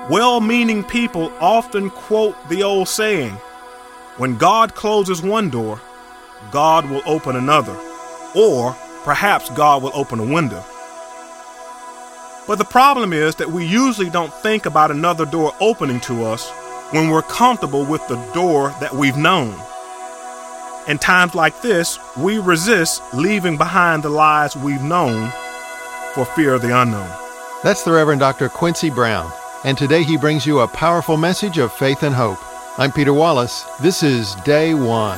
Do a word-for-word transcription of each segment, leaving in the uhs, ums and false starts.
Well-meaning people often quote the old saying, when God closes one door, God will open another, or perhaps God will open a window. But the problem is that we usually don't think about another door opening to us when we're comfortable with the door that we've known. In times like this, we resist leaving behind the lives we've known for fear of the unknown. That's the Reverend Doctor Quincy Brown, and today he brings you a powerful message of faith and hope. I'm Peter Wallace. This is Day One.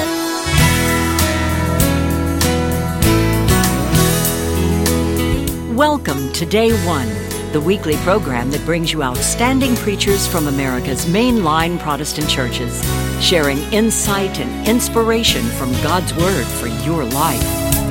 Welcome to Day One, the weekly program that brings you outstanding preachers from America's mainline Protestant churches, sharing insight and inspiration from God's Word for your life.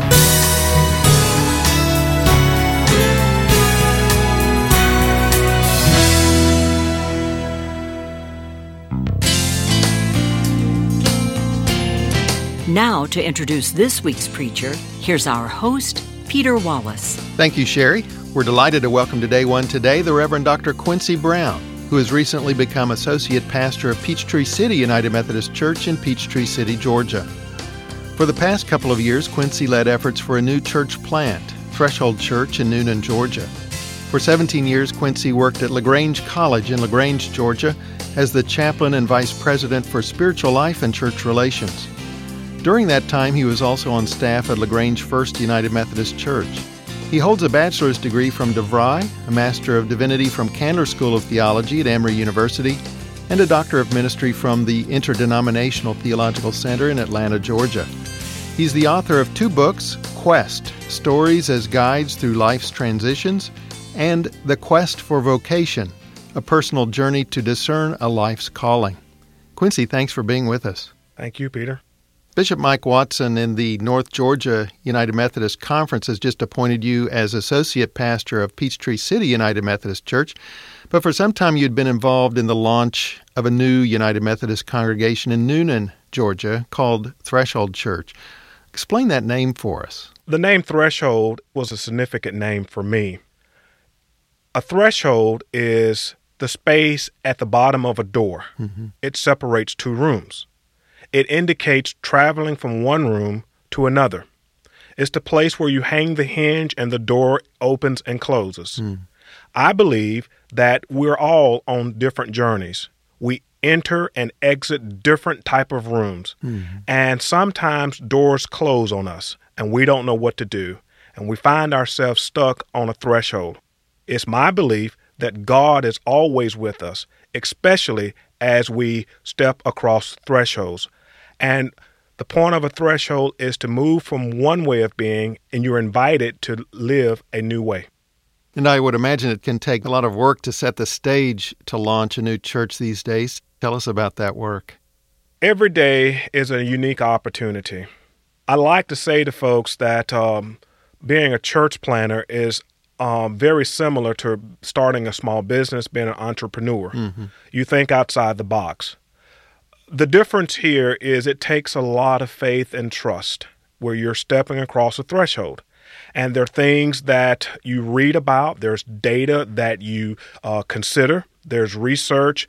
Now, to introduce this week's preacher, here's our host, Peter Wallace. Thank you, Sherry. We're delighted to welcome to Day One today the Reverend Doctor Quincy Brown, who has recently become Associate Pastor of Peachtree City United Methodist Church in Peachtree City, Georgia. For the past couple of years, Quincy led efforts for a new church plant, Threshold Church in Newnan, Georgia. For seventeen years, Quincy worked at LaGrange College in LaGrange, Georgia, as the chaplain and vice president for spiritual life and church relations. During that time, he was also on staff at LaGrange First United Methodist Church. He holds a bachelor's degree from DeVry, a Master of Divinity from Candler School of Theology at Emory University, and a Doctor of Ministry from the Interdenominational Theological Center in Atlanta, Georgia. He's the author of two books, Quest, Stories as Guides Through Life's Transitions, and The Quest for Vocation, a personal journey to discern a life's calling. Quincy, thanks for being with us. Thank you, Peter. Bishop Mike Watson in the North Georgia United Methodist Conference has just appointed you as Associate Pastor of Peachtree City United Methodist Church, but for some time you'd been involved in the launch of a new United Methodist congregation in Newnan, Georgia, called Threshold Church. Explain that name for us. The name Threshold was a significant name for me. A threshold is the space at the bottom of a door. Mm-hmm. It separates two rooms. It indicates traveling from one room to another. It's the place where you hang the hinge and the door opens and closes. Mm. I believe that we're all on different journeys. We enter and exit different type of rooms. Mm. And sometimes doors close on us and we don't know what to do. And we find ourselves stuck on a threshold. It's my belief that God is always with us, especially as we step across thresholds. And the point of a threshold is to move from one way of being, and you're invited to live a new way. And I would imagine it can take a lot of work to set the stage to launch a new church these days. Tell us about that work. Every day is a unique opportunity. I like to say to folks that um, being a church planner is um, very similar to starting a small business, being an entrepreneur. Mm-hmm. You think outside the box. The difference here is it takes a lot of faith and trust where you're stepping across a threshold. And there are things that you read about. There's data that you uh, consider. There's research.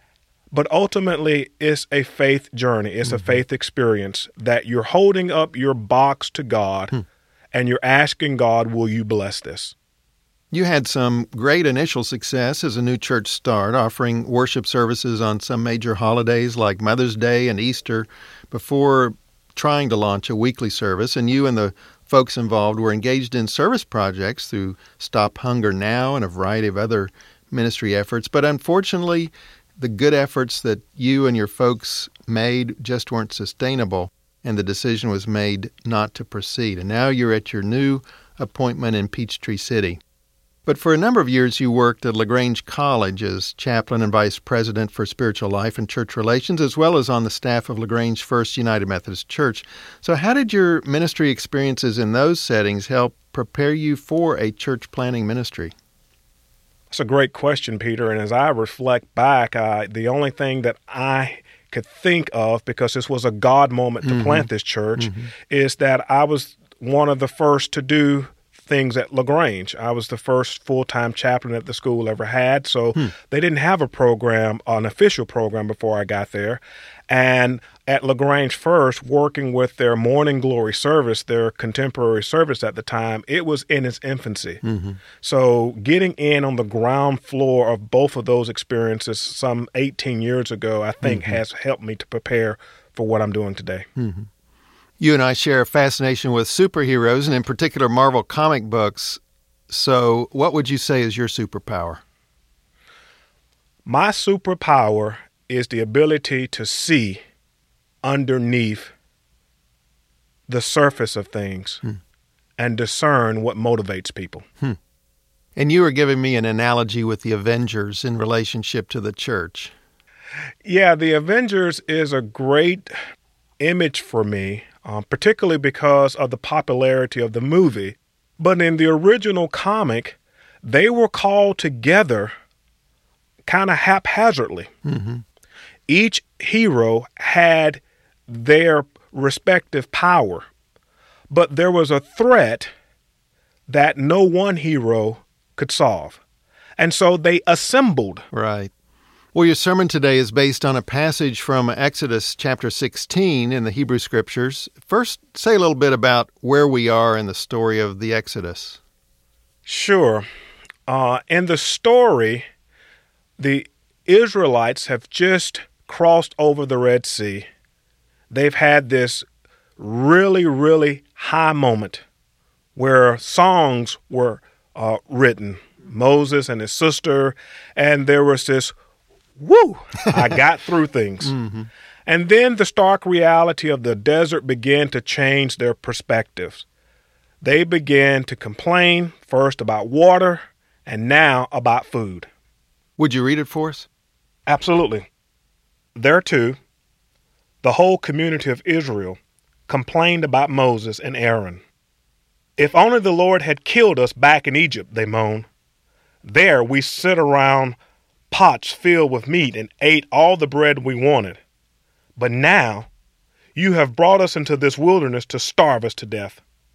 But ultimately, it's a faith journey. It's mm-hmm. a faith experience that you're holding up your box to God, hmm. and you're asking God, will you bless this? You had some great initial success as a new church start, offering worship services on some major holidays like Mother's Day and Easter before trying to launch a weekly service. And you and the folks involved were engaged in service projects through Stop Hunger Now and a variety of other ministry efforts. But unfortunately, the good efforts that you and your folks made just weren't sustainable, and the decision was made not to proceed. And now you're at your new appointment in Peachtree City. But for a number of years, you worked at LaGrange College as chaplain and vice president for spiritual life and church relations, as well as on the staff of LaGrange First United Methodist Church. So how did your ministry experiences in those settings help prepare you for a church planting ministry? That's a great question, Peter. And as I reflect back, uh, the only thing that I could think of, because this was a God moment to mm-hmm. plant this church, mm-hmm. is that I was one of the first to do things at LaGrange. I was the first full-time chaplain that the school ever had, so hmm. they didn't have a program, an official program before I got there. And at LaGrange First, working with their Morning Glory service, their contemporary service at the time, it was in its infancy. Mm-hmm. So getting in on the ground floor of both of those experiences some eighteen years ago, I think mm-hmm. has helped me to prepare for what I'm doing today. Mm-hmm. You and I share a fascination with superheroes, and in particular Marvel comic books. So what would you say is your superpower? My superpower is the ability to see underneath the surface of things hmm. and discern what motivates people. Hmm. And you were giving me an analogy with the Avengers in relationship to the church. Yeah, the Avengers is a great image for me, um, particularly because of the popularity of the movie. But in the original comic, they were called together kind of haphazardly. Mm-hmm. Each hero had their respective power, but there was a threat that no one hero could solve. And so they assembled. Right. Well, your sermon today is based on a passage from Exodus chapter sixteen in the Hebrew Scriptures. First, say a little bit about where we are in the story of the Exodus. Sure. Uh, in the story, the Israelites have just crossed over the Red Sea. They've had this really, really high moment where songs were uh, written, Moses and his sister, and there was this, woo, I got through things. Mm-hmm. And then the stark reality of the desert began to change their perspectives. They began to complain first about water and now about food. Would you read it for us? Absolutely. There too, the whole community of Israel complained about Moses and Aaron. If only the Lord had killed us back in Egypt, they moaned. There we sit around pots filled with meat and ate all the bread we wanted. But now you have brought us into this wilderness to starve us to death.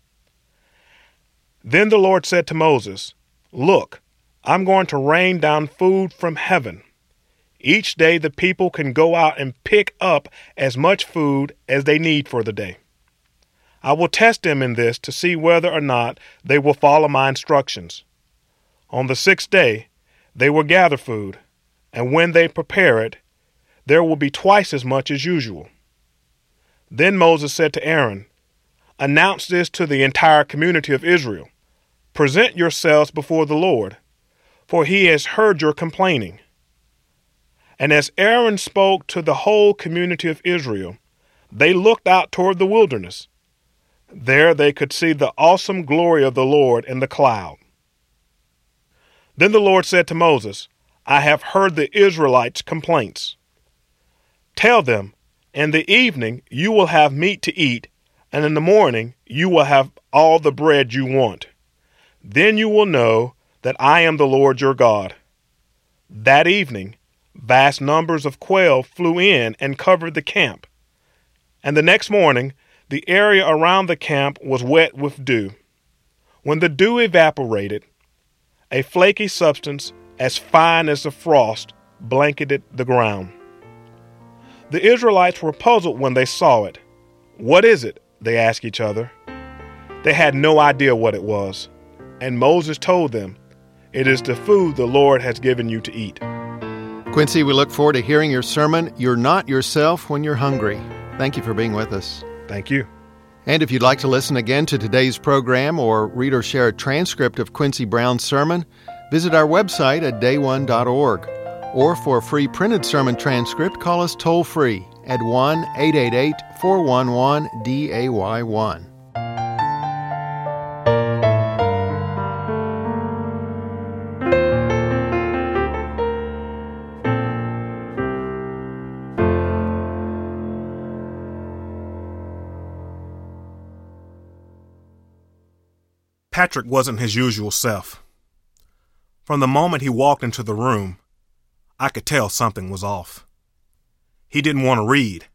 Then the Lord said to Moses, "Look, I'm going to rain down food from heaven. Each day the people can go out and pick up as much food as they need for the day. I will test them in this to see whether or not they will follow my instructions. On the sixth day, they will gather food, and when they prepare it, there will be twice as much as usual." Then Moses said to Aaron, "Announce this to the entire community of Israel. Present yourselves before the Lord, for he has heard your complaining." And as Aaron spoke to the whole community of Israel, they looked out toward the wilderness. There they could see the awesome glory of the Lord in the cloud. Then the Lord said to Moses, "I have heard the Israelites' complaints. Tell them, in the evening you will have meat to eat, and in the morning you will have all the bread you want. Then you will know that I am the Lord your God." That evening, vast numbers of quail flew in and covered the camp. And the next morning, the area around the camp was wet with dew. When the dew evaporated, a flaky substance as fine as the frost blanketed the ground. The Israelites were puzzled when they saw it. "What is it?" they asked each other. They had no idea what it was. And Moses told them, "It is the food the Lord has given you to eat." Quincy, we look forward to hearing your sermon, You're Not Yourself When You're Hungry. Thank you for being with us. Thank you. And if you'd like to listen again to today's program or read or share a transcript of Quincy Brown's sermon, visit our website at day one dot org. Or for a free printed sermon transcript, call us toll-free at one eight eight eight, four one one, D A Y one. Patrick wasn't his usual self. From the moment he walked into the room, I could tell something was off. He didn't want to read.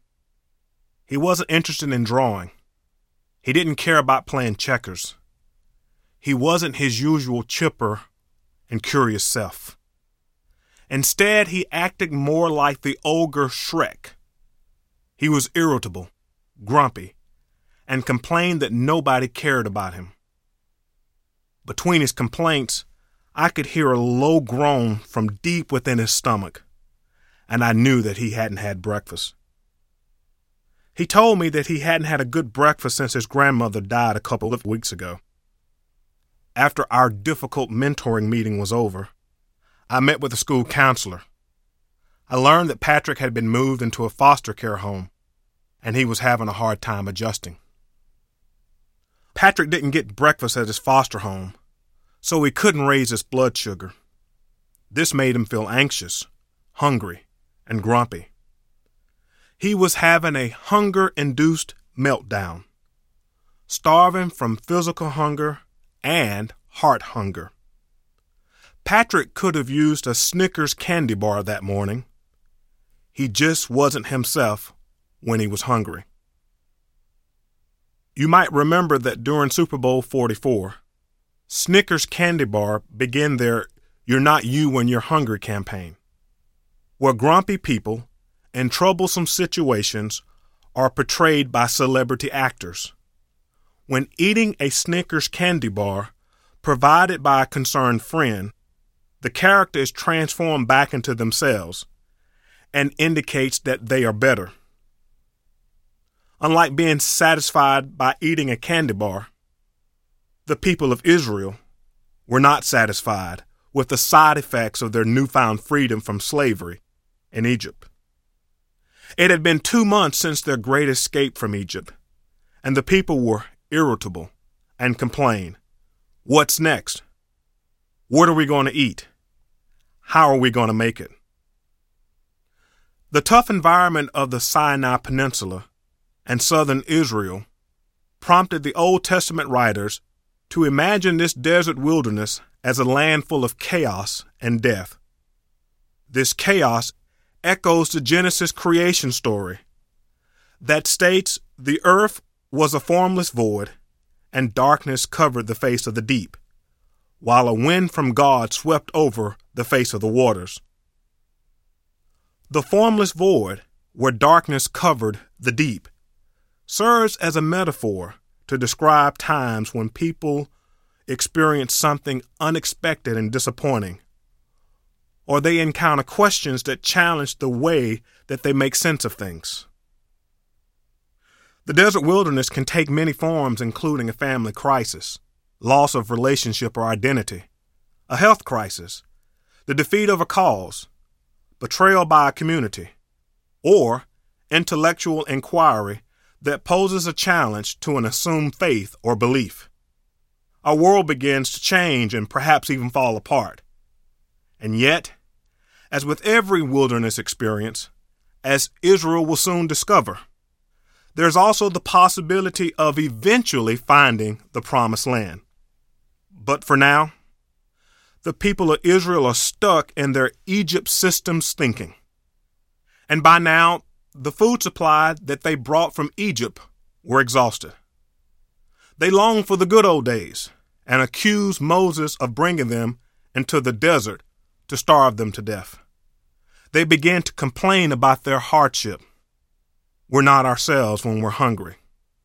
He wasn't interested in drawing. He didn't care about playing checkers. he wasn't his usual chipper and curious self. Instead, he acted more like the ogre Shrek. He was irritable, grumpy, and complained that nobody cared about him. Between his complaints, I could hear a low groan from deep within his stomach, and I knew that he hadn't had breakfast. He told me that he hadn't had a good breakfast since his grandmother died a couple of weeks ago. After our difficult mentoring meeting was over, I met with the school counselor. I learned that Patrick had been moved into a foster care home, and he was having a hard time adjusting. Patrick didn't get breakfast at his foster home, so he couldn't raise his blood sugar. This made him feel anxious, hungry, and grumpy. He was having a hunger-induced meltdown, starving from physical hunger and heart hunger. Patrick could have used a Snickers candy bar that morning. He just wasn't himself when he was hungry. You might remember that during Super Bowl forty-four, Snickers candy bar began their You're Not You When You're Hungry campaign, where grumpy people in troublesome situations are portrayed by celebrity actors. When eating a Snickers candy bar provided by a concerned friend, the character is transformed back into themselves and indicates that they are better. Unlike being satisfied by eating a candy bar, the people of Israel were not satisfied with the side effects of their newfound freedom from slavery in Egypt. It had been two months since their great escape from Egypt, and the people were irritable and complained, "What's next? What are we going to eat? How are we going to make it?" The tough environment of the Sinai Peninsula and southern Israel prompted the Old Testament writers to imagine this desert wilderness as a land full of chaos and death. This chaos echoes the Genesis creation story that states the earth was a formless void and darkness covered the face of the deep, while a wind from God swept over the face of the waters. The formless void, where darkness covered the deep, serves as a metaphor to describe times when people experience something unexpected and disappointing, or they encounter questions that challenge the way that they make sense of things. The desert wilderness can take many forms, including a family crisis, loss of relationship or identity, a health crisis, the defeat of a cause, betrayal by a community, or intellectual inquiry that poses a challenge to an assumed faith or belief. Our world begins to change and perhaps even fall apart. And yet, as with every wilderness experience, as Israel will soon discover, there's also the possibility of eventually finding the promised land. But for now, the people of Israel are stuck in their Egypt systems thinking. And by now, the food supply that they brought from Egypt were exhausted. They longed for the good old days and accused Moses of bringing them into the desert to starve them to death. They began to complain about their hardship. We're not ourselves when we're hungry.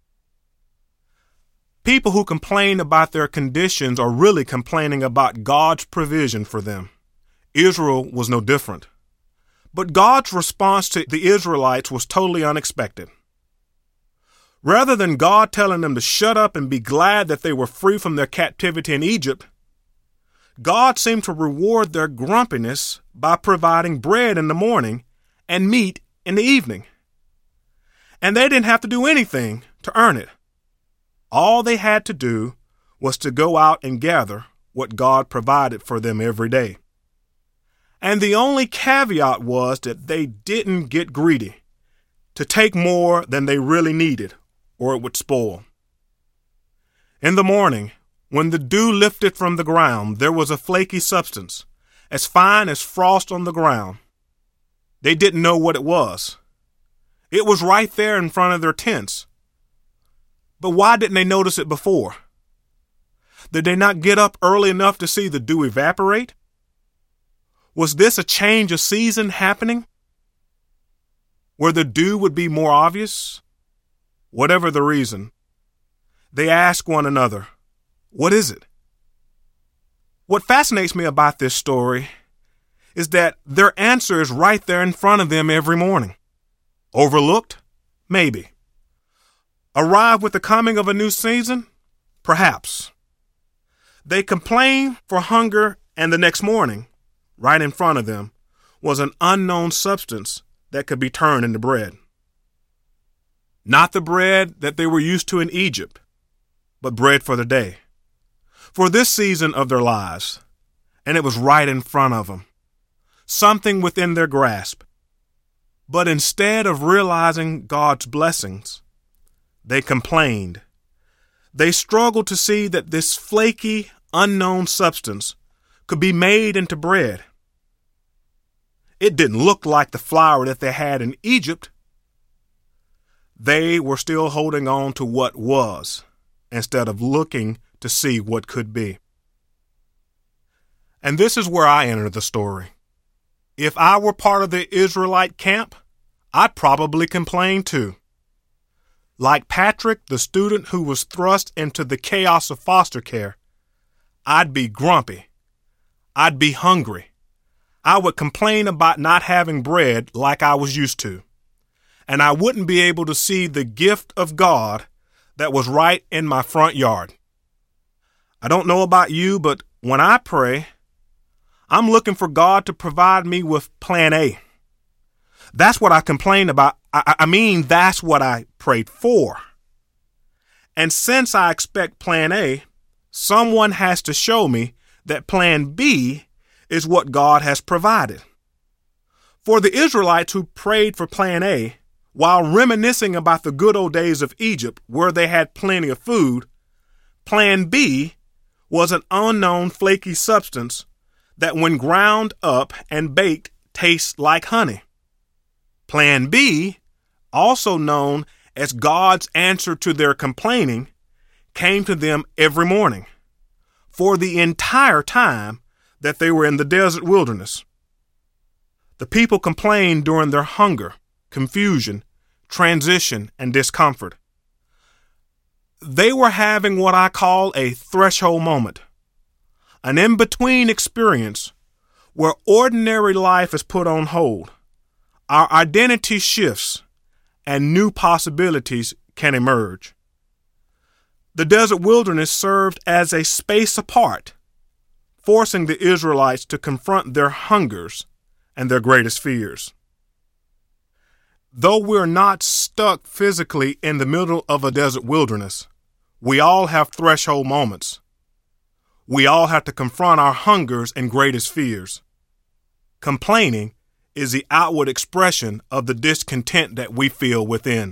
People who complain about their conditions are really complaining about God's provision for them. Israel was no different. But God's response to the Israelites was totally unexpected. Rather than God telling them to shut up and be glad that they were free from their captivity in Egypt, God seemed to reward their grumpiness by providing bread in the morning and meat in the evening. And they didn't have to do anything to earn it. All they had to do was to go out and gather what God provided for them every day. And the only caveat was that they didn't get greedy, to take more than they really needed, or it would spoil. In the morning, when the dew lifted from the ground, there was a flaky substance, as fine as frost on the ground. They didn't know what it was. It was right there in front of their tents. But why didn't they notice it before? Did they not get up early enough to see the dew evaporate? Was this a change of season happening, where the dew would be more obvious? Whatever the reason, they ask one another, what is it? What fascinates me about this story is that their answer is right there in front of them every morning. Overlooked? Maybe. Arrived with the coming of a new season? Perhaps. They complain for hunger, and the next morning, right in front of them, was an unknown substance that could be turned into bread. Not the bread that they were used to in Egypt, but bread for the day, for this season of their lives, and it was right in front of them, something within their grasp. But instead of realizing God's blessings, they complained. They struggled to see that this flaky, unknown substance could be made into bread. It didn't look like the flour that they had in Egypt. They were still holding on to what was, instead of looking to see what could be. And this is where I enter the story. If I were part of the Israelite camp, I'd probably complain too. Like Patrick, the student who was thrust into the chaos of foster care, I'd be grumpy. I'd be hungry. I would complain about not having bread like I was used to. And I wouldn't be able to see the gift of God that was right in my front yard. I don't know about you, but when I pray, I'm looking for God to provide me with plan A. That's what I complain about. I, I mean, that's what I prayed for. And since I expect plan A, someone has to show me that plan B is what God has provided. For the Israelites who prayed for plan A, while reminiscing about the good old days of Egypt where they had plenty of food, plan B was an unknown flaky substance that when ground up and baked tastes like honey. Plan B, also known as God's answer to their complaining, came to them every morning for the entire time that they were in the desert wilderness. The people complained during their hunger, confusion, transition, and discomfort. They were having what I call a threshold moment, an in-between experience where ordinary life is put on hold. Our identity shifts and new possibilities can emerge. The desert wilderness served as a space apart, forcing the Israelites to confront their hungers and their greatest fears. Though we're not stuck physically in the middle of a desert wilderness, we all have threshold moments. We all have to confront our hungers and greatest fears. Complaining is the outward expression of the discontent that we feel within.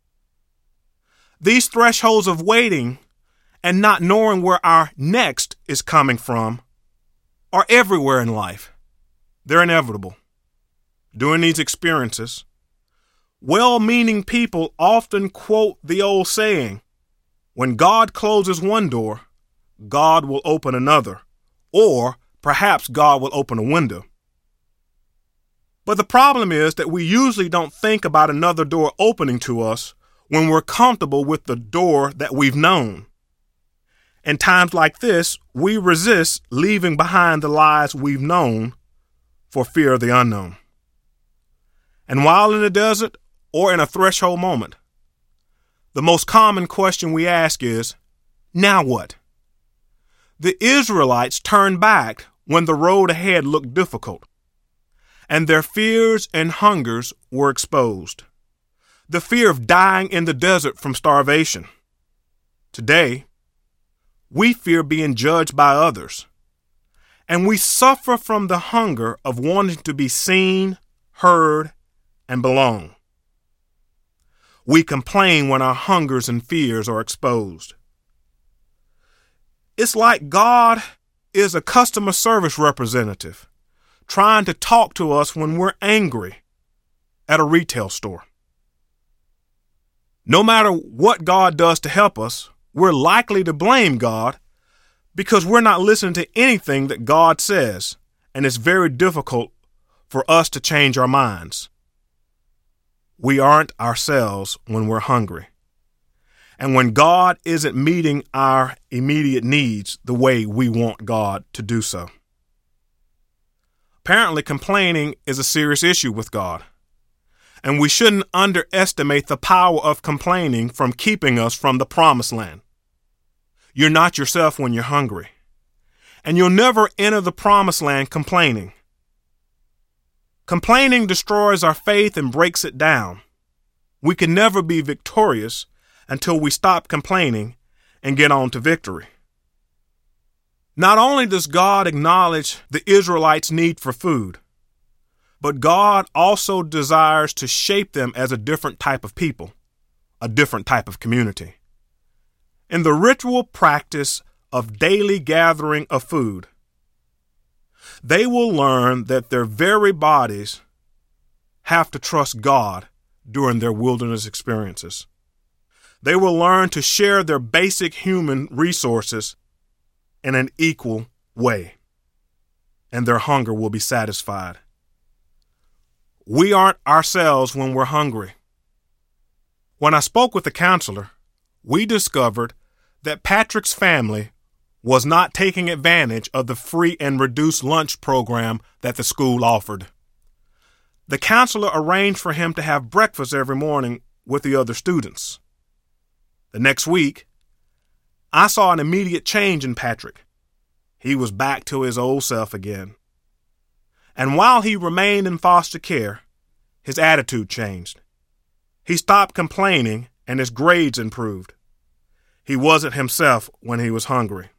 These thresholds of waiting and not knowing where our next is coming from are everywhere in life. They're inevitable. During these experiences, well-meaning people often quote the old saying, when God closes one door, God will open another, or perhaps God will open a window. But the problem is that we usually don't think about another door opening to us when we're comfortable with the door that we've known. In times like this, we resist leaving behind the lives we've known for fear of the unknown. And while in the desert or in a threshold moment, the most common question we ask is, now what? The Israelites turned back when the road ahead looked difficult, and their fears and hungers were exposed. The fear of dying in the desert from starvation. Today, we fear being judged by others, and we suffer from the hunger of wanting to be seen, heard, and belong. We complain when our hungers and fears are exposed. It's like God is a customer service representative trying to talk to us when we're angry at a retail store. No matter what God does to help us, we're likely to blame God because we're not listening to anything that God says, and it's very difficult for us to change our minds. We aren't ourselves when we're hungry. And when God isn't meeting our immediate needs the way we want God to do so. Apparently, complaining is a serious issue with God. And we shouldn't underestimate the power of complaining from keeping us from the promised land. You're not yourself when you're hungry. And you'll never enter the promised land complaining. Complaining destroys our faith and breaks it down. We can never be victorious until we stop complaining and get on to victory. Not only does God acknowledge the Israelites' need for food, but God also desires to shape them as a different type of people, a different type of community. In the ritual practice of daily gathering of food, they will learn that their very bodies have to trust God during their wilderness experiences. They will learn to share their basic human resources in an equal way, and their hunger will be satisfied. We aren't ourselves when we're hungry. When I spoke with the counselor, we discovered that Patrick's family was not taking advantage of the free and reduced lunch program that the school offered. The counselor arranged for him to have breakfast every morning with the other students. The next week, I saw an immediate change in Patrick. He was back to his old self again. And while he remained in foster care, his attitude changed. He stopped complaining and his grades improved. He wasn't himself when he was hungry.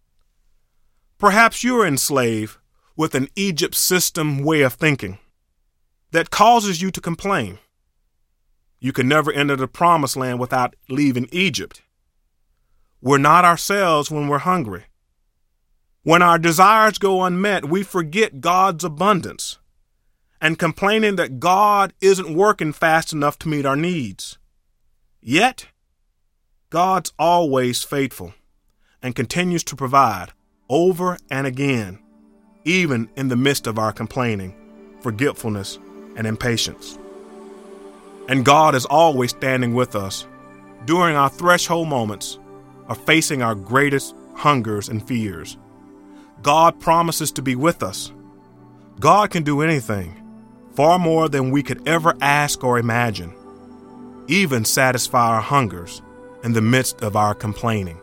Perhaps you're enslaved with an Egypt system way of thinking that causes you to complain. You can never enter the promised land without leaving Egypt. We're not ourselves when we're hungry. When our desires go unmet, we forget God's abundance and complaining that God isn't working fast enough to meet our needs. Yet, God's always faithful and continues to provide over and again, even in the midst of our complaining, forgetfulness, and impatience. And God is always standing with us during our threshold moments of facing our greatest hungers and fears. God promises to be with us. God can do anything, far more than we could ever ask or imagine, even satisfy our hungers in the midst of our complaining.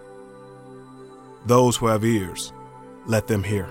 Those who have ears, let them hear.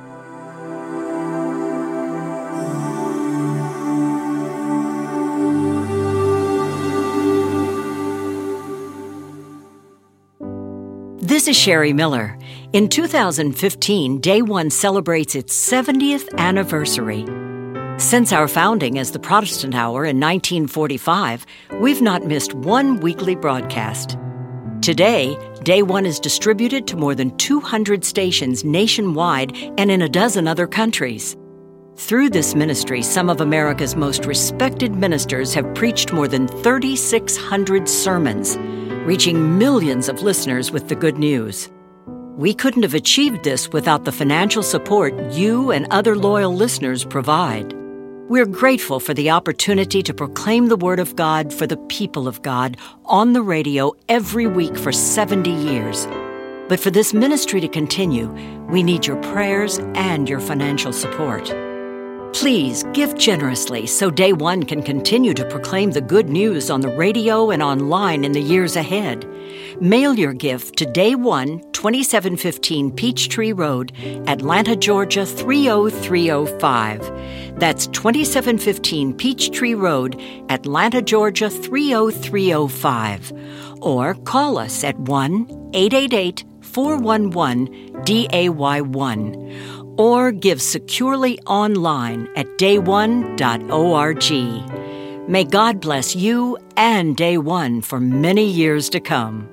This is Sherry Miller. In two thousand fifteen, Day One celebrates its seventieth anniversary. Since our founding as the Protestant Hour in nineteen forty-five, we've not missed one weekly broadcast. Today, Day One is distributed to more than two hundred stations nationwide and in a dozen other countries. Through this ministry, some of America's most respected ministers have preached more than three thousand six hundred sermons, reaching millions of listeners with the good news. We couldn't have achieved this without the financial support you and other loyal listeners provide. We're grateful for the opportunity to proclaim the Word of God for the people of God on the radio every week for seventy years. But for this ministry to continue, we need your prayers and your financial support. Please give generously so Day One can continue to proclaim the good news on the radio and online in the years ahead. Mail your gift to Day One, twenty-seven fifteen Peachtree Road, Atlanta, Georgia three oh three oh five. That's twenty-seven fifteen Peachtree Road, Atlanta, Georgia three oh three oh five. Or call us at one eight eight eight, four one one, D A Y one. Or give securely online at day one dot org. May God bless you and Day One for many years to come.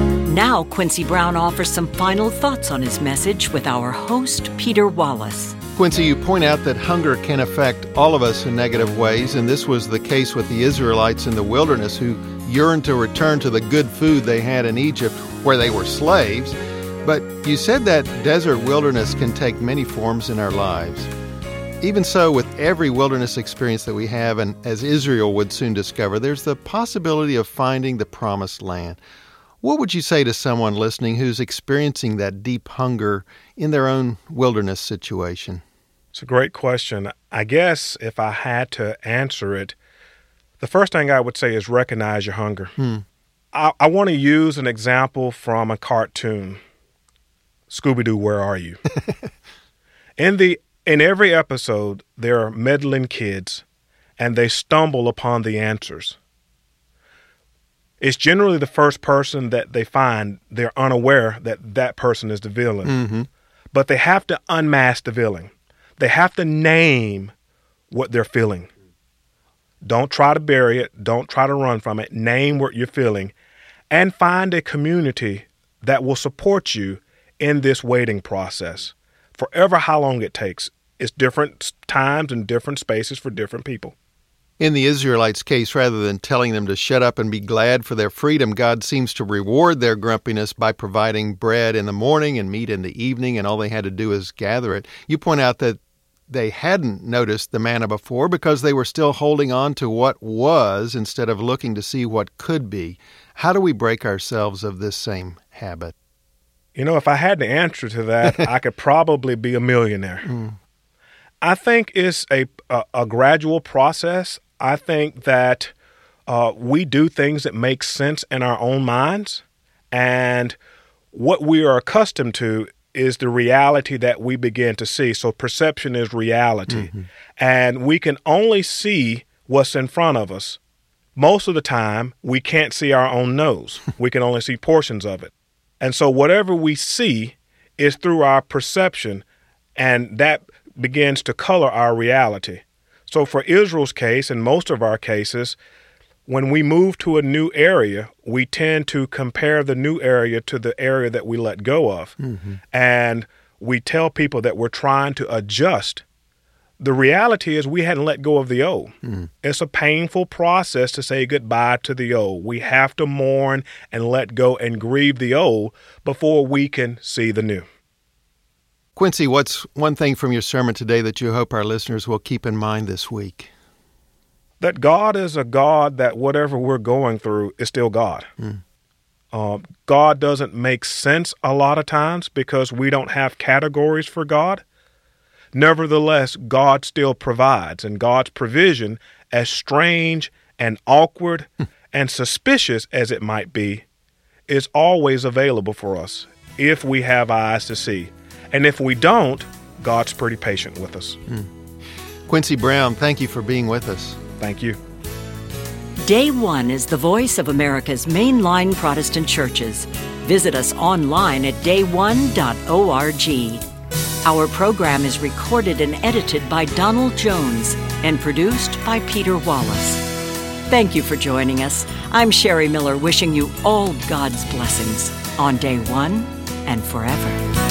Now, Quincy Brown offers some final thoughts on his message with our host, Peter Wallace. Quincy, you point out that hunger can affect all of us in negative ways, and this was the case with the Israelites in the wilderness who yearned to return to the good food they had in Egypt where they were slaves. But you said that desert wilderness can take many forms in our lives. Even so, with every wilderness experience that we have, and as Israel would soon discover, there's the possibility of finding the promised land. What would you say to someone listening who's experiencing that deep hunger in their own wilderness situation? It's a great question. I guess if I had to answer it, the first thing I would say is recognize your hunger. Hmm. I, I want to use an example from a cartoon. Scooby-Doo, where are you? in the in every episode, there are meddling kids, and they stumble upon the answers. It's generally the first person that they find. They're unaware that that person is the villain. Mm-hmm. But they have to unmask the villain. They have to name what they're feeling. Don't try to bury it. Don't try to run from it. Name what you're feeling and find a community that will support you in this waiting process. Forever how long it takes. It's different times and different spaces for different people. In the Israelites' case, rather than telling them to shut up and be glad for their freedom, God seems to reward their grumpiness by providing bread in the morning and meat in the evening, and all they had to do is gather it. You point out that they hadn't noticed the manna before because they were still holding on to what was instead of looking to see what could be. How do we break ourselves of this same habit? You know, if I had the answer to that, I could probably be a millionaire. Mm. I think it's a, a, a gradual process. I think that uh, we do things that make sense in our own minds, and what we are accustomed to is the reality that we begin to see. So perception is reality, mm-hmm. and we can only see what's in front of us. Most of the time, we can't see our own nose. We can only see portions of it. And so whatever we see is through our perception, and that begins to color our reality. So for Israel's case, and most of our cases, when we move to a new area, we tend to compare the new area to the area that we let go of. Mm-hmm. And we tell people that we're trying to adjust. The reality is we hadn't let go of the old. Mm-hmm. It's a painful process to say goodbye to the old. We have to mourn and let go and grieve the old before we can see the new. Quincy, what's one thing from your sermon today that you hope our listeners will keep in mind this week? That God is a God that whatever we're going through is still God. Mm. Uh, God doesn't make sense a lot of times because we don't have categories for God. Nevertheless, God still provides, and God's provision, as strange and awkward and suspicious as it might be, is always available for us if we have eyes to see. And if we don't, God's pretty patient with us. Mm. Quincy Brown, thank you for being with us. Thank you. Day One is the voice of America's mainline Protestant churches. Visit us online at day one dot org. Our program is recorded and edited by Donald Jones and produced by Peter Wallace. Thank you for joining us. I'm Sherry Miller, wishing you all God's blessings on Day One and forever.